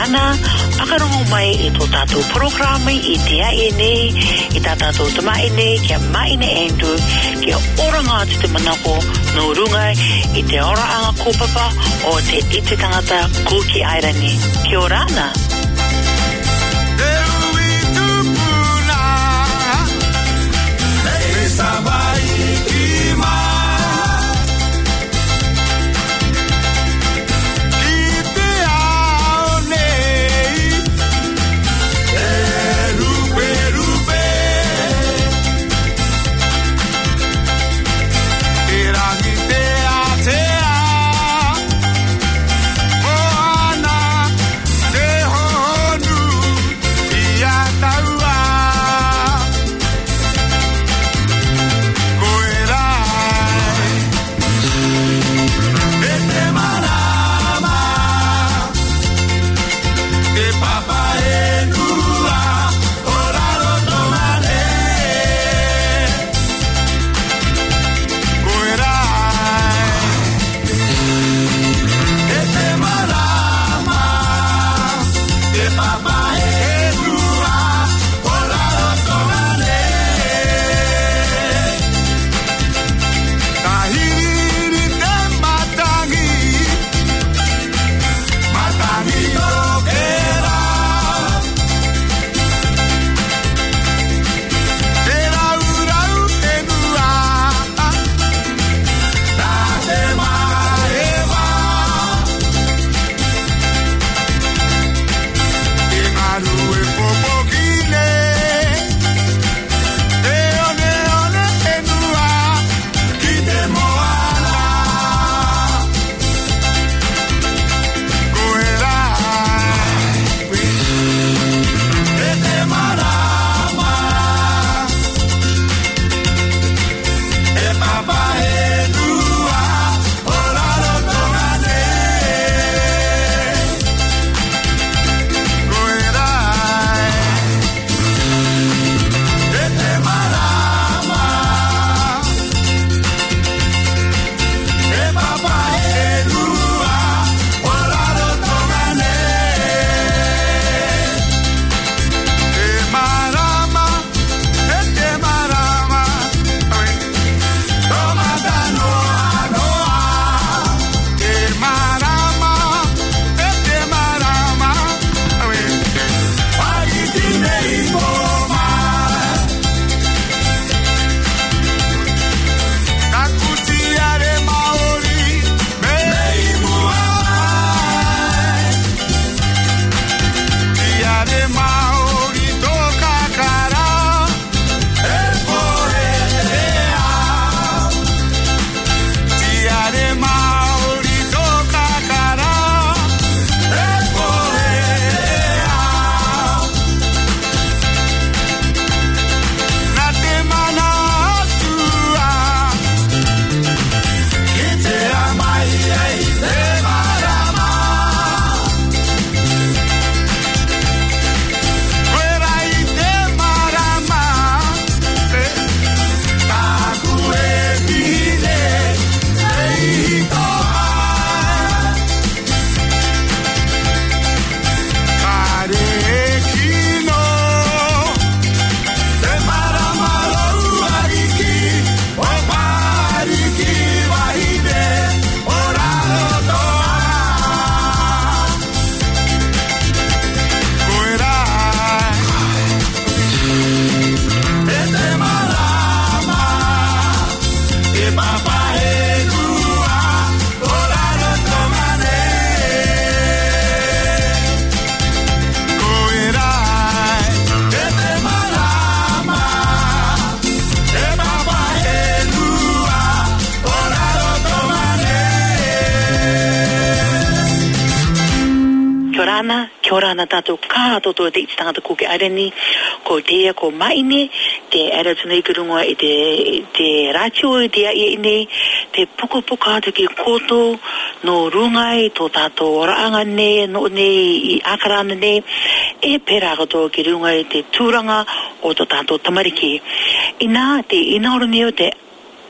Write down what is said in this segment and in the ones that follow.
Ana, akarungu mai I to tato programa I tia ene, I tato tama ene, kia maine endu, kia oranga te manako, no rungai, I te ora anga kōpapa, o te ite tangata kuki airani. Kia ora ana. Korana tato kato to te tangata kuke areni ko te ko maine te era tune kurungo te racho te ine te puko te ki koto no rungai to tato oranga ne no ne I akarana ne e pera to ki rungai te turanga o to tato tamariki ina te inaoro neo te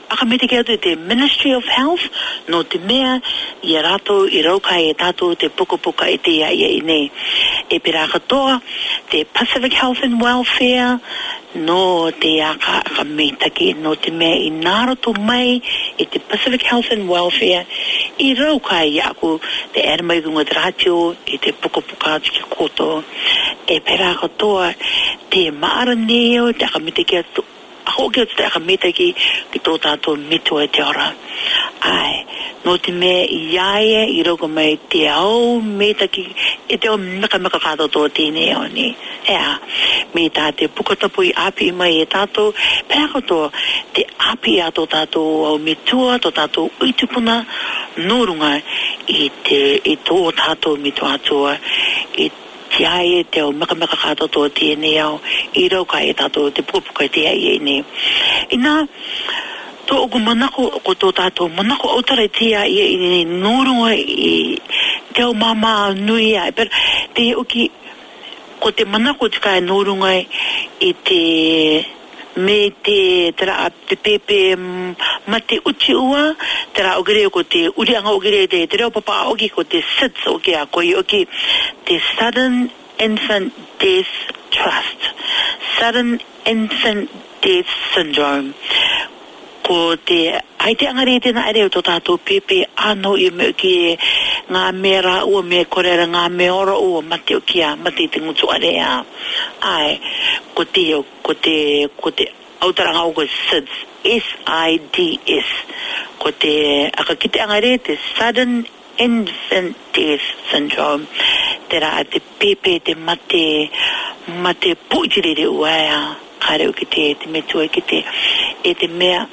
akamete kia tu te Ministry of Health no te mea I rato I raukai e tato te puka e te ia I nei e pera katoa te Pacific Health and Welfare no te akametaki no te mea I narato mai e te Pacific Health and Welfare I raukai aku te ermai kunga te ratio e te puka ki koto e pera katoa te maara neo te akametaki atu ako kia te akametaki ki tō tātou mitua e te ora. Ai, no te mea iae I roko mai te au metaki e te o meka kātou tō tēne o ni. Ea, me tā te pukatapu I api mai e tātou, pēra katoa te api a tō tātou au mitua, tō tātou uitupuna, nōrunga I tō tātou mitua atua, Tiae te o meka kātou tō tēne au, I rauka e tātou te pukapuka te ai e ne. Ina, tō oku manako ko tō tātou, manako autara te ai e nōrunga I te o mama nui ai, pero te oki, ko te manako te kai nōrunga I te me te tera te pepe ma te uchi ua tera ogere ko te urianga ogere te reo papa oki ko te SIDS oki a koi oki te Sudden Infant Death Trust Sudden Infant Death Syndrome ko te ai te angare tēnā ere o tō tātou pepe anō I me ki ngā mera ua me korera ngā me ora ua mate o kia mate te ngutu area ai ko te autaranga o ko SIDS SIDS ko te akakite angare te Sudden Infant Death Syndrome tera te pepe te mate puitirere ua kare o ki te metua ki te mea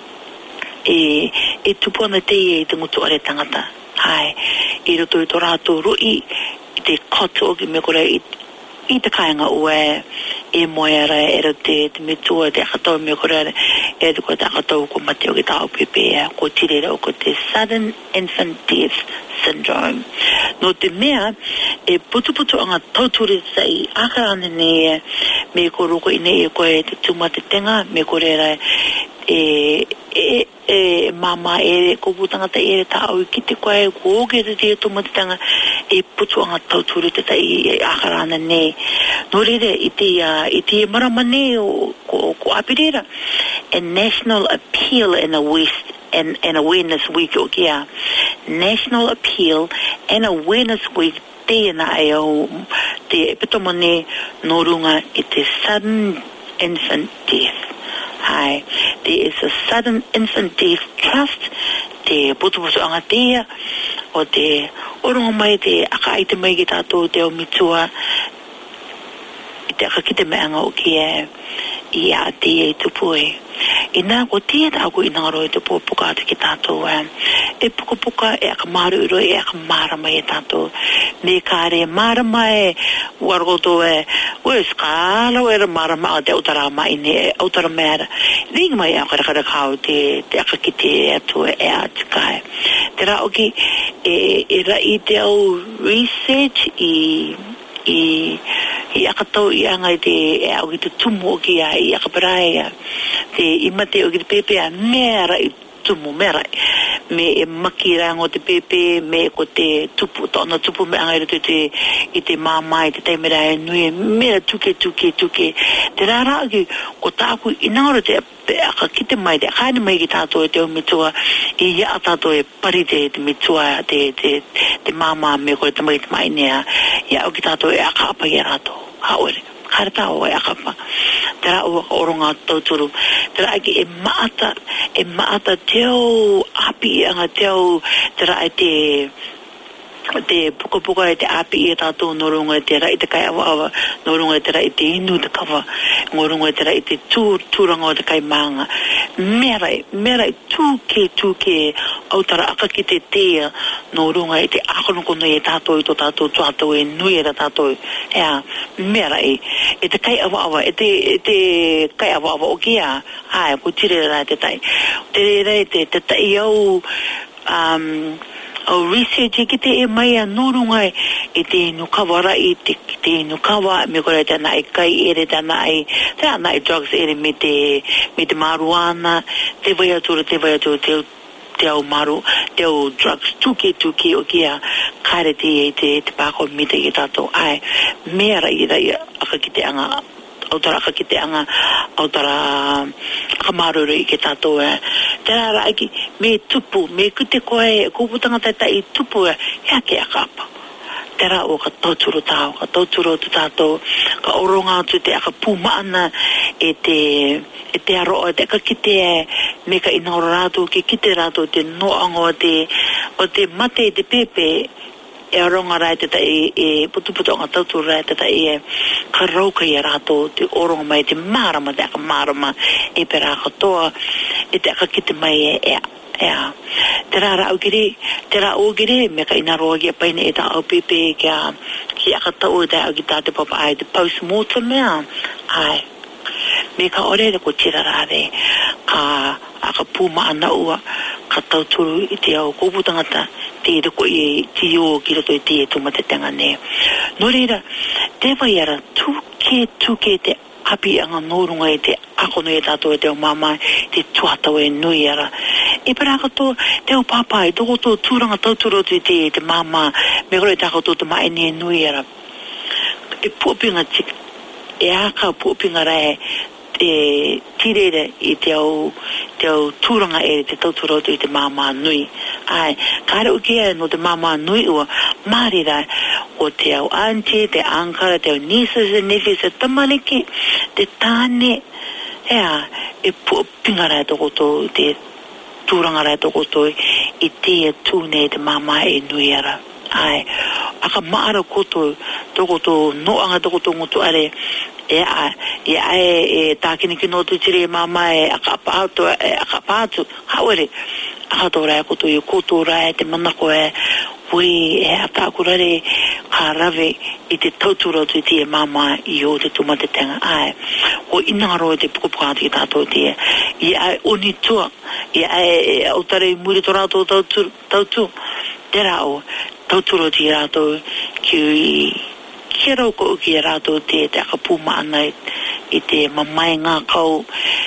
e tupona te I te ngutu are tangata. Hai, I roto I tō rātou rui, I te koto ki me kore I te kāinga ue, e moera e ero te metua te akatau me kore e te koe te akatau ko mate o ki tāo pepe ko tirera o ko te Sudden Infant Death Syndrome. No te mea, e putu anga tauturi sai akarane ne me ko roko I nei e koe te tuma te tenga me kore mama ko putangata tāu ki te koe ko oge te tumatitanga e putu anga tauturu te tai akarana ne no rere I te maramane ko apirera a National Appeal and Awareness Week o kia National Appeal and Awareness Week tēnā e au te pitomane no runga I te Sudden Infant Death Hi, there is a Sudden Infant Death Trust, te putu anga tea, o te orongo mai te akaite mai ki tātou te o mitua, I te akakite me anga o ki I a te e tupui. I nā ko tia tāku I ngaro I te pōpuka atu ki tātou e puka e akamaru uro e akamarama e tātou. Me kāre marama e waroto ue skala e marama a te autara mai ne autara mera. Ringa mai akarakara kau te akakite atu e atikai. Te rā oki e rai te au research I akatau I anga I te au ki te tumu o ki I akaparai te imate o ki te pepe a mera I tumu mera me maki rango te pepe me ko te tupu tōna tupu me anga I te mama I te taimera e nui mera tuke te rara ki ko tāku inangaro te akakite mai te akaine mai ki tātou te o mitua I ia tātou e pari te mitua te mama me ko te mai te mai nea ia o ki tātou e akapa I rato haore kare tāo e akapa tera ua oronga tauturu tera aki e maata teo api anga teo tera te puka e te api I tātou norunga te rai te kai awa norunga te rai te inu te kawa norunga te rai te tūranga o te kai maanga mera tūke autara akaki te tea norunga te akonokono e tātou I tō tātou tuatou e nui e tātou ea mera e te kai awa e te kai awa o kia ko tire rai te tai te rai te tai au au research ki te e mai a norunga e te nukawara i te nukawa me kore tana e kai ere tana e te ana e drugs ere me te marijuana te vai atura te au maru te au drugs tuke o kia kare te pako me te i tato ai mera i rai aka ki te anga autara ka ki te anga autara kamaruru i ke tato tera raiki me tupu me kute koe kuputanga tata i tupu hea ke akapa tera o ka tauturo tau ka tauturo tu tato ka oronga atu te aka pumaana e te aroa te ka kite me ka inaoro rato ki kite rato te noango o te mate te pepe e aronga rai te e putu anga tauturo rai te ka rauka i rato te oronga mai te marama te aka marama e pera ka toa e te aka kite mai tera au gire me ka inaroa ki a paine e ta au pepe ki aka tau e ta au ki tate papa ai te post-mortem ai me ka ore ko tira rare ka aka puma ana ua ka tauturu i te au kuputangata te reko i ti o ki rato i te tumatetanga ne no reira te vai ara tuke te api anga norunga i te akono e tato e te o mama te tuatau e nui ara e pera kato te o papa e toko to tūranga tauturo te mama me kore te akato te maene e nui ara e puopinga e aka puopinga rai e tirere i te au tūranga e te tauturo i te mama nui ai kare ukia no te mama nui ua marira o te au auntie te ankara te au nieces and nephews te tamaniki te tāne e puopinga rai toko to te tūranga rai toko to i te tūne te mama e nui ara ai aka maara koto toko to noanga toko to ngutu are e tākini ki no tu tiri mama e aka pātu hawere aka tō rai koto i koto rai te manako hui e atakurare ka rave i te tauturo tu te mama i o te tumatetenga ai o inaro te pukupukati ki tātou te i ai onitua i ai autare muri tō rātou tautu tera o tauturo te rātou ki rau ko uki rātou te aka puma ana i te mamai ngā kau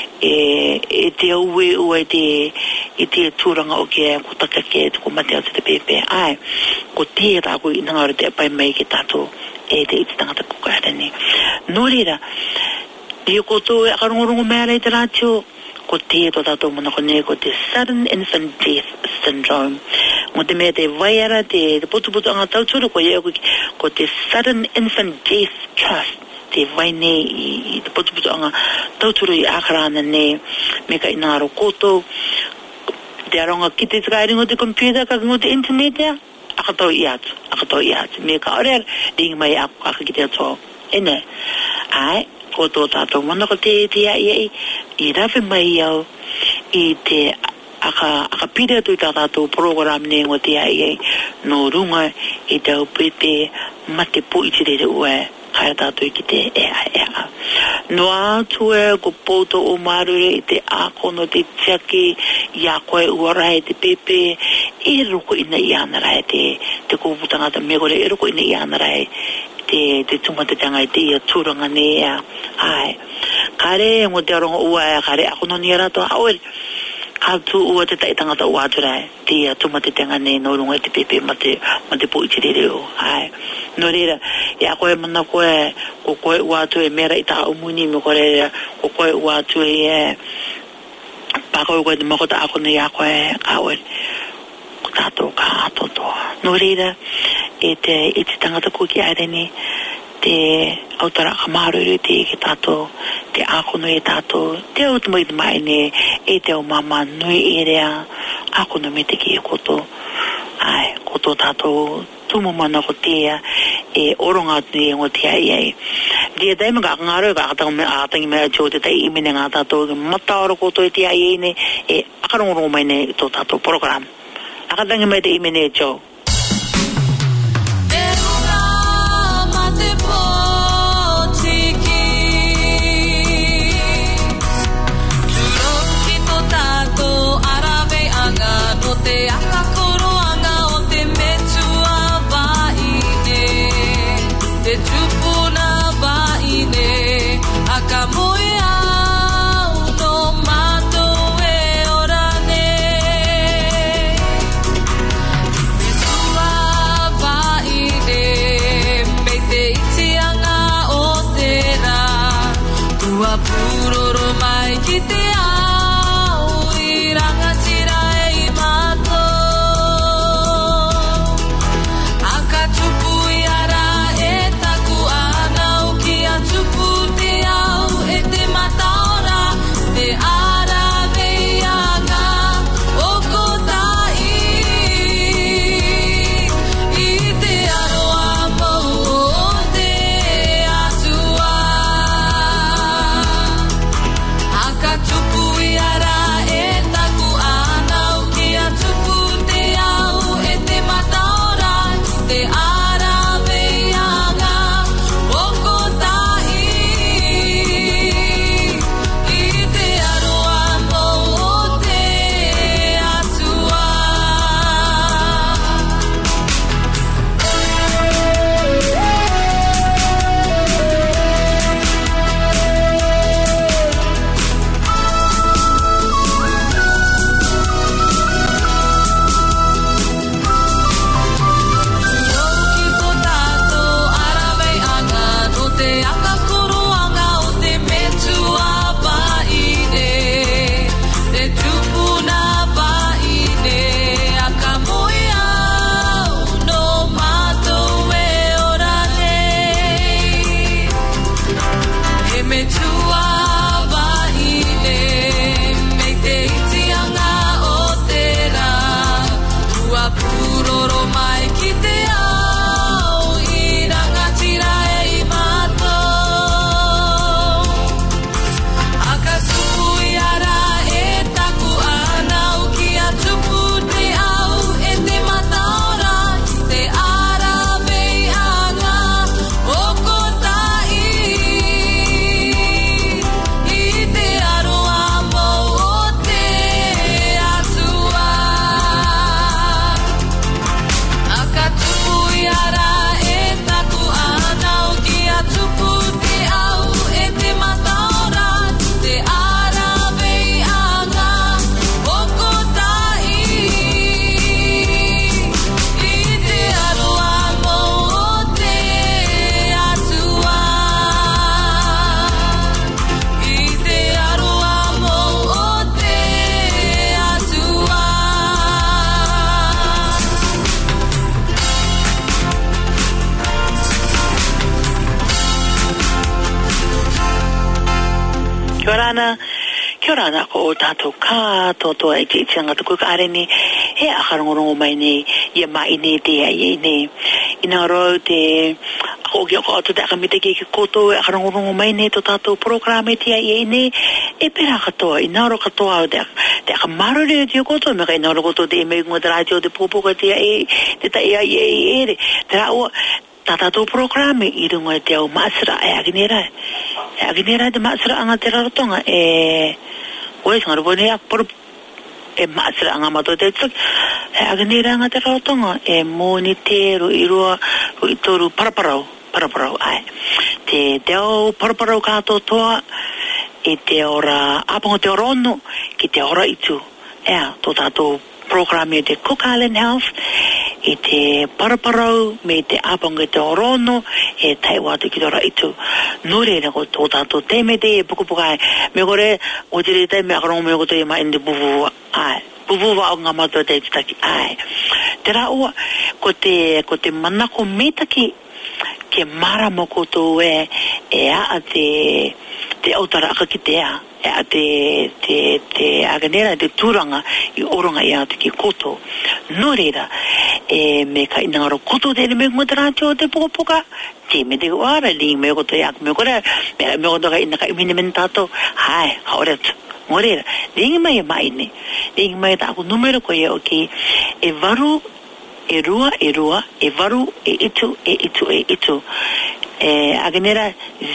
e te aue ua i te tūranga o kia ko takake ko mate o te pepe ai ko te rāko i nangaro te apai mai ki tātou e te iti tangata kukarani no reira i o koto e akarongorongo mea rei te rātio ko te to tātou mana kone ko te sudden infant death syndrome mo te mea te vaiara te putu anga tauturu ko te sudden infant death trust te vaine i te putu anga tauturu i akarana ne me ka inaro koto te aronga ki te takaeringo te computer ka ngo te internet akatau i atu me ka ore ringi mai aka ki te ato ene ai koto tātou mana ko te i rawe mai au i te aka pire atu i tātou program ne ngo te no runga i te au pepe mate po i tirere ue kai tātou i ki te no atu ko poto o marure i te akono te tiaki i a koe uarai te pepe e roko ina i ana rai te kōputangata me kore e roko ina i ana rai te tumatetanga i te ia tūranga ne ai kare ngo te aronga ua kare akono ni arato aore kātu ua te taitangata ua aturai te ia tumatetanga ne no runga i te pepe mate po i te reo ai no reira e a koe mana koe ko koe ua atu e mera i ta umuni me kore ko koe ua atu e pako koe te makota akono i a koe aore ko tātou ka atotoa no reira e te tangata kuki areni te autara kamaruru te ki tātou te akono e tātou te autumai te maine e te au mama nui e rea akono me te ki e koto ai koto tātou tumumana ko tea e oronga te ngo te ai dia dai mga ngaro ka atangi me jo te tai imene nga tātou mataoro koto e te ai ne e akarongo mai ne to tātou program akatangi me te imene jo te akakoro anga o te puroro mai ki te au I rangatira e mato Aka tupu I ara e taku anau Ki a tupu te au e te mataora Te ara veianga o kotai I te aroa mau o te atua Aka tupu I ara e taku anau Ki a tupu te au e te mataora Te ara veianga o kotai I te aroa mau o te atua Ki tō tātou arawei anga no te aka koroanga o te metua paine Te tupuna paine aka moi au no mātou e ora nei E metua paine me te itianga o te rā Ua puroro mai ki te au I rangatira e matou Aka tupu I ara e taku anau Ki a tupu te au e te mataora Te ara veianga o kotai I te aroa mau o te atua Aka tupu I ara e taku anau Ki a tupu te au e te mataora Te ara veianga o kotai I te aroa mau o te atua I te aroa mau o te atua Kia ora ana ko o tātou katoa e te itianga tuku ka are ni he akarongorongo mai nei ia mai nei te ai nei ina ro te o kia ko atu te akamite ki koto e akarongorongo mai nei to tātou programe te ai nei e pera katoa ina ro katoa o te akamarore te koto me ka ina ro koto te me ngu te radio te popoka te ai te tai ai ere te rao tātou programe I rungo e te au maasira e aginera te maasira anga te rarotonga oe sanga rupo nea poru e maasira anga mato te tsuk e aginera anga te rarotonga mōni te ro irua ro itoru paraparau ai te au paraparau kato toa e te ora apango te ora ono ki te ora itu tō tātou programe te Cook Island Health I te paraparau me te apanga te orono e taiwatu ki tora itu nore na ko tō tātou te me te pukupukai me kore o te re tai me akarongo me ko te ma indi buvuwa o ngā matua te itaki ai te raua ko te manako metaki ke marama ko tō e a te autara aka ki te a te aganera te turanga I oronga I atu ki koto no reira me ka inangaro koto te me ngutarati o te poka te me te wara li me koto yak me kore me koto ka inaka iminementato hai haoretu ngorera ringi mai ne ringi mai ta aku numero ko ye okay e varu e rua e varu e itu aganera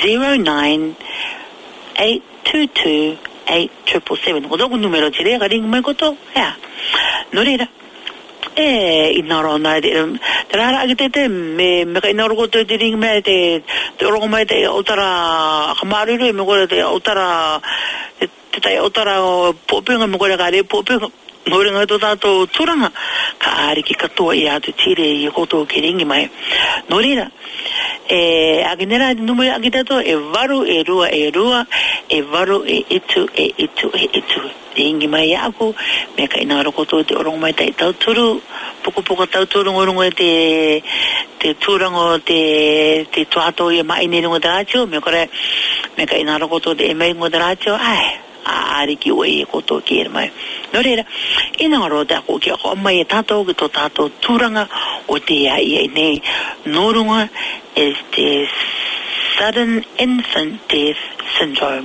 09-822-8777 o doku numero tire ka ringi mai koto ya norera inaro na de trara agite me ka inaro koto te ringi mai te oro mai te otara kamaru me ko te otara te tai otara popinga me ko ka re popinga ngore nga to tato turanga ka ari ki katoa I atu tire I koto ki ringi mai norira agenera número agitato e varu e rua e varu e itu Ringi mai aku me ka ina ro koto te orong mai tai tau turu poko tau turu ngorungo te turango te tuato ia mai ni ngo dacho me kore me ka ina ro koto te mai ngo dacho ari ki we koto ki mai no rera ina ro da ko ki ko mai tato ki to tato turanga o te ia nei norunga este sudden infant death syndrome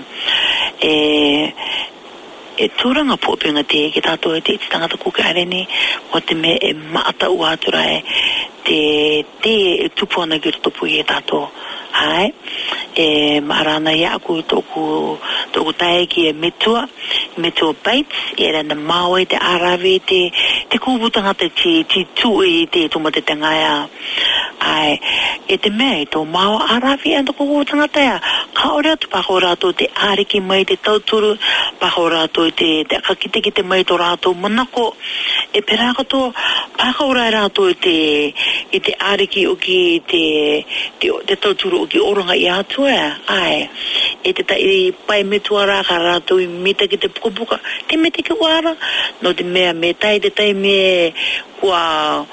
turanga popinga te ki tato te tangata ku ka reni o te me mata uatura te tupona ki topu e tato ai marana ya ku toku tai ki metua bites era na maui te arawe te kubutanga te tu te tomate tangaya ai te me to mau arawe and kubutanga te ka ora tu pakora to te ariki mai te tauturu pakora to te kakite ki te mai to rato manako peraka to pakora rato te ariki o ki te tauturu ki oronga I atua ai te tai pai metua ra rato I mita ki te puka te mete ki wara no te mea me tai te tai me kua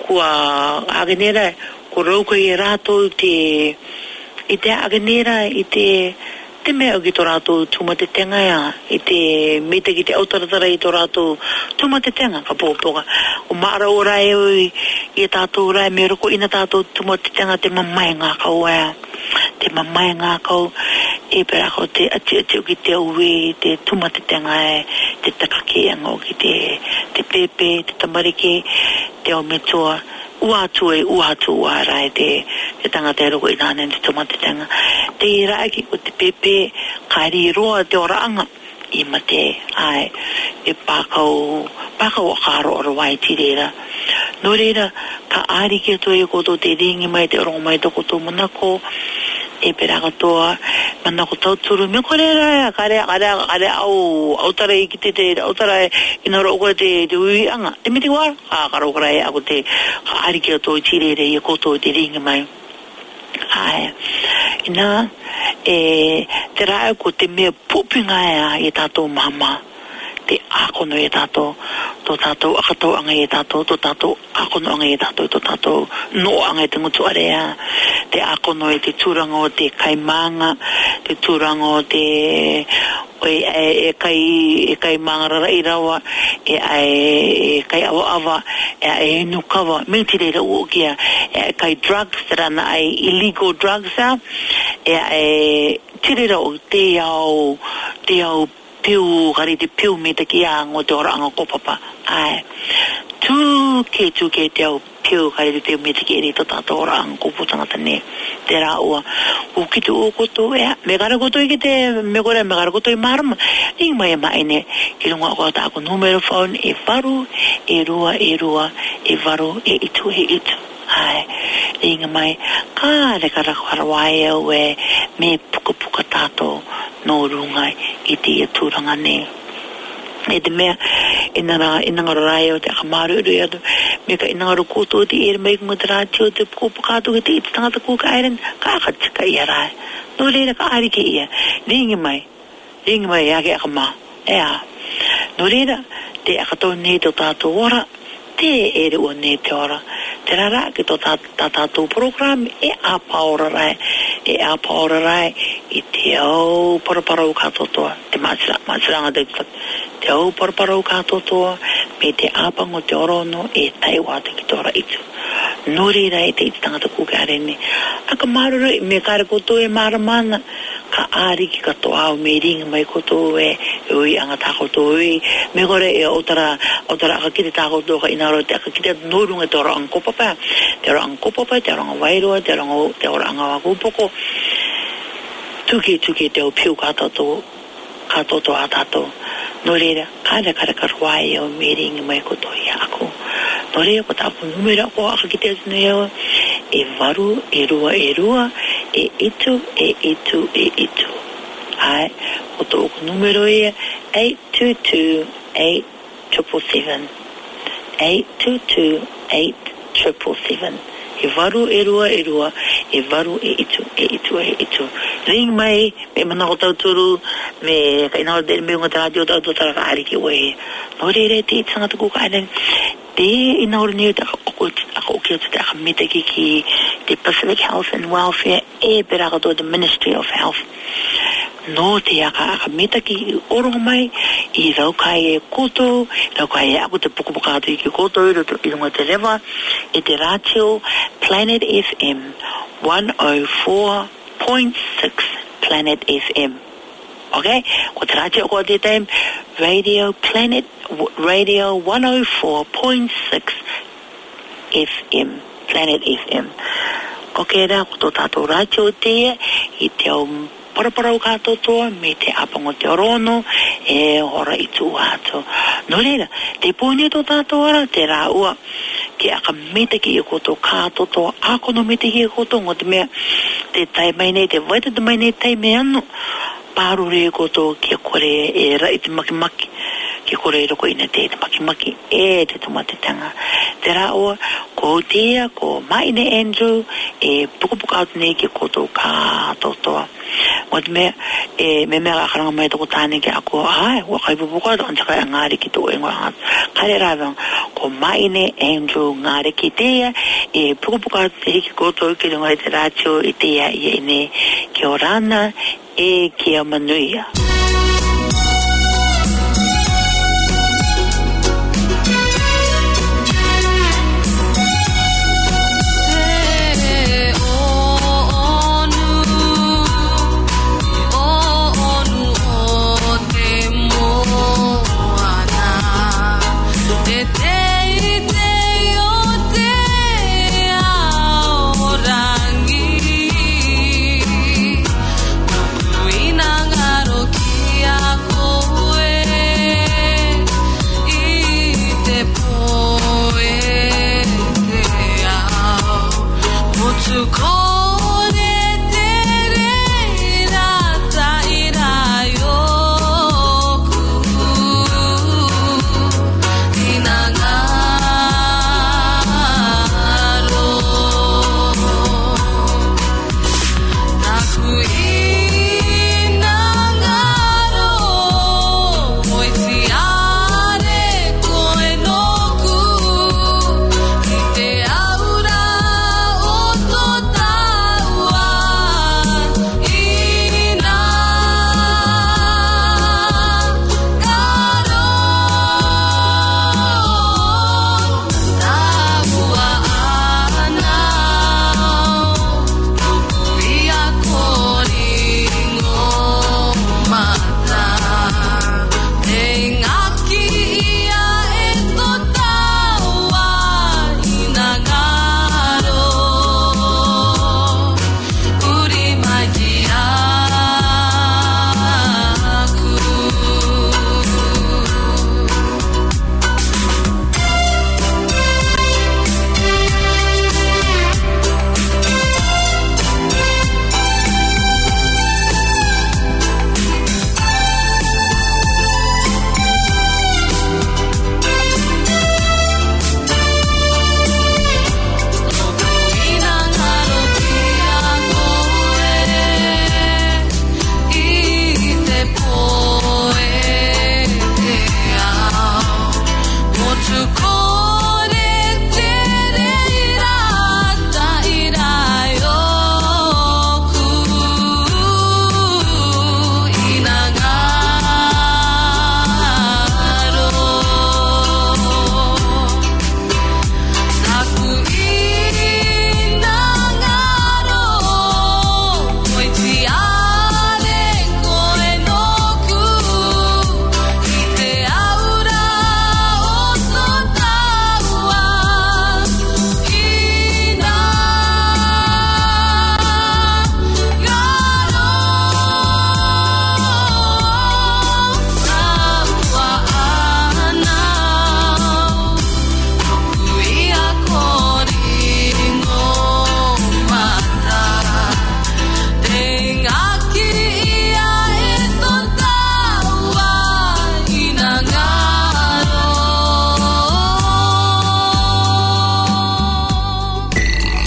agenera ko rauka I rato te agenera te mea o ki to rato tuma te tenga ia te mita ki te autaratara I to rato tuma te tenga ka popoka o mara o rai I tato rai me roko ina tato tuma te tenga te mamai ngā kaua te mamai ngā kau pera ko te ati ki te uwe te tuma te tenga te takake anga o ki te pepe te tamarike te o metua uatu rai te tangata e roko inane te tuma te tenga te rai ki o te pepe kairi roa te oraanga I mate ai pakau o karo ora wai tirera no reira ka ari ki to e koto te ringi mai te orong mai to koto manako peraka toa manako tauturu me korera kare au tare ki te au tare ina ro ko te ui anga te miti wa karo krai aku te ari ki to tirera e koto te ringi mai ai ina te rai ko te me pupinga e tato mama te akono e tato to tato akato anga e tato to tato akono anga e tato to tato no anga te ngutu area te akono e te turango te kaimanga te turango te kai mangara irawa kai awa nukawa mentire o kia kai drugs rana ai illegal drugs tire o te au piu kari te piu me te kia ngo te ora anga kopapa ai tu ke te au piu kari te piu me te kia to tato ora anga koputanga tane te ra ua u ki tu o koto me gara koto I ki te me gara koto I marama I mai ne ki lunga ko ta ko numero phone e varu e rua e varu e itu ai inga mai ka le kara karawae we me puka tato no runga I te turanga ne te mea ina rai o te akamaru me ka ina ro koto te mai mudracho te puka to te tangata ko ka iron ka ka ia rai no le ka ari ke ia ringi mai ya ke akama no le te akato ne to tato ora te o ne te ora te rara ki to tato program a paura rai I te au parapara katotoa te matsiranga te au parapara katotoa me te apango te orono taiwa te ki tora itu nori rai te tangata kuka arene aka maruru me kare koto maramana ka ari ki kato au me ringa mai koto ui anga takoto me kore otara aka kite takoto ka inaro te aka kite norunga te ora angkopapa te ora anga wairoa te ora anga wakupoko tuki te o piu katoto a tato no reira kare karuai o me ringa mai koto ako no reira ko tapu numero ko aka kite neo e varu e rua e itu ai o to numero 822-8777 822-8777 e varu e rua e varu e itu ring mai me mana ko turu me kai na de me ngata radio ta to tara ari ki we no re te tsanga to ko anen te inor ni ta ko ki ta mita ki the Pacific Health and Welfare e pera to the Ministry of Health no te aka mita ki oro mai I rau kai e koto rau kai e aku te pukupuka atu ki koto I runga te rewa e te radio Planet FM 104.6 Planet FM okay ko te radio ko te time Radio 104.6 FM Planet FM okay ra ko to tato radio te I te para o katoto me te apango te orono e ora I tu ato no reira te pone to tato ora te ra ua ke aka mete ki ko to katoto ako no mete ki ko to ngote me te tai mai nei te vai te mai nei tai me anu paru re ko to ke kore e ra I te maki ke kore ro ko ina te maki e te tomate tanga te ra ua ko tia ko mai ne Andrew e puku out nei ke ko to katoto Wat me me karang mai to tani ke ako ai wa kai bubuka don tsaka ngari ki to engwa kare ra ko mai ne Andrew ngari ki te e bubuka te ki ko to ke ngai te racho ite ya ne ke orana e ke manuia